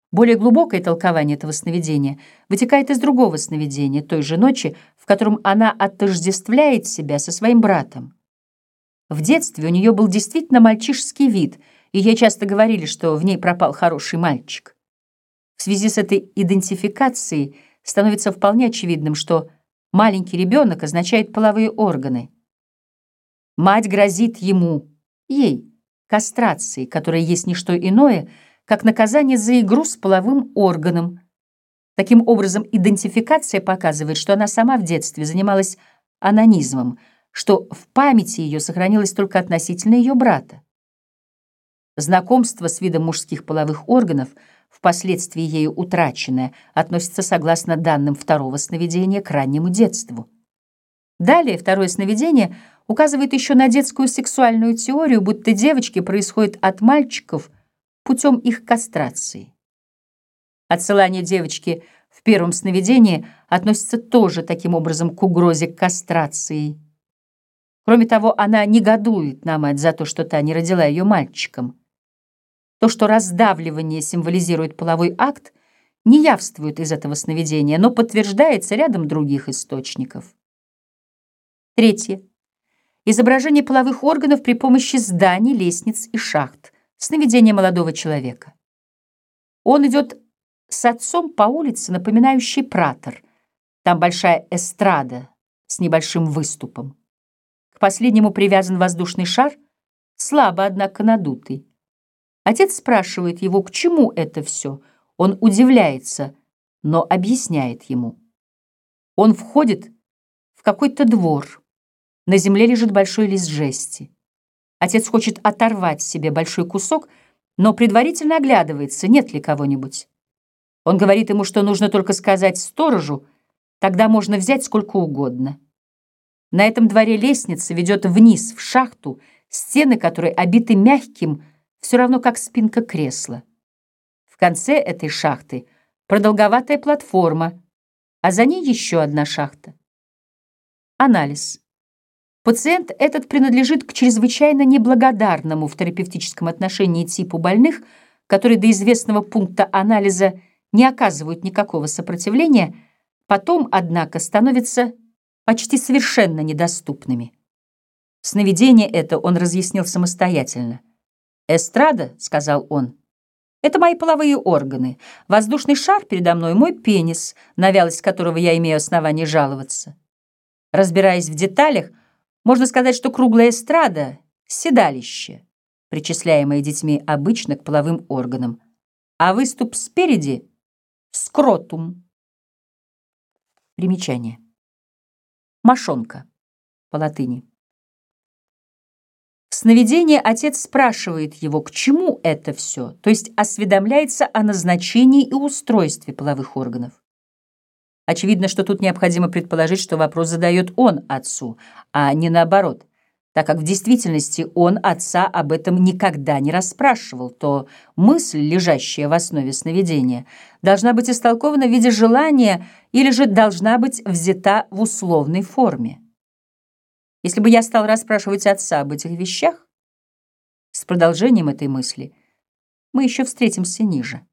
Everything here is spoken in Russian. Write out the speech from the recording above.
Более глубокое толкование этого сновидения вытекает из другого сновидения, той же ночи, в котором она отождествляет себя со своим братом. В детстве у нее был действительно мальчишеский вид, и ей часто говорили, что в ней пропал хороший мальчик. В связи с этой идентификацией становится вполне очевидным, что маленький ребенок означает половые органы. Мать грозит ей, кастрацией, которая есть не что иное, как наказание за игру с половым органом. Таким образом, идентификация показывает, что она сама в детстве занималась онанизмом, что в памяти ее сохранилось только относительно ее брата. Знакомство с видом мужских половых органов, впоследствии ею утраченное, относится, согласно данным второго сновидения, к раннему детству. Далее второе сновидение указывает еще на детскую сексуальную теорию, будто девочки происходят от мальчиков путем их кастрации. Отсылание девочки в первом сновидении относится тоже таким образом к угрозе кастрации. Кроме того, она негодует на мать за то, что та не родила ее мальчиком. То, что раздавливание символизирует половой акт, не явствует из этого сновидения, но подтверждается рядом других источников. Третье. Изображение половых органов при помощи зданий, лестниц и шахт. Сновидение молодого человека. Он идет с отцом по улице, напоминающей пратор. Там большая эстрада с небольшим выступом. К последнему привязан воздушный шар, слабо, однако, надутый. Отец спрашивает его, к чему это все. Он удивляется, но объясняет ему. Он входит в какой-то двор. На земле лежит большой лист жести. Отец хочет оторвать себе большой кусок, но предварительно оглядывается, нет ли кого-нибудь. Он говорит ему, что нужно только сказать сторожу, тогда можно взять сколько угодно. На этом дворе лестница ведет вниз, в шахту, стены которой обиты мягким, все равно как спинка кресла. В конце этой шахты продолговатая платформа, а за ней еще одна шахта. Анализ. Пациент этот принадлежит к чрезвычайно неблагодарному в терапевтическом отношении типу больных, которые до известного пункта анализа не оказывают никакого сопротивления, потом, однако, становятся почти совершенно недоступными. Сновидение это он разъяснил самостоятельно. «Эстрада, — сказал он, — это мои половые органы, воздушный шар передо мной — мой пенис, на вялость которого я имею основание жаловаться. Разбираясь в деталях, можно сказать, что круглая эстрада — седалище, причисляемое детьми обычно к половым органам, а выступ спереди — скротум». Примечание. Мошонка, по латыни. В сновидении отец спрашивает его, к чему это все, то есть осведомляется о назначении и устройстве половых органов. Очевидно, что тут необходимо предположить, что вопрос задает он отцу, а не наоборот. Так как в действительности он отца об этом никогда не расспрашивал, то мысль, лежащая в основе сновидения, должна быть истолкована в виде желания или же должна быть взята в условной форме. Если бы я стал расспрашивать отца об этих вещах, с продолжением этой мысли мы еще встретимся ниже.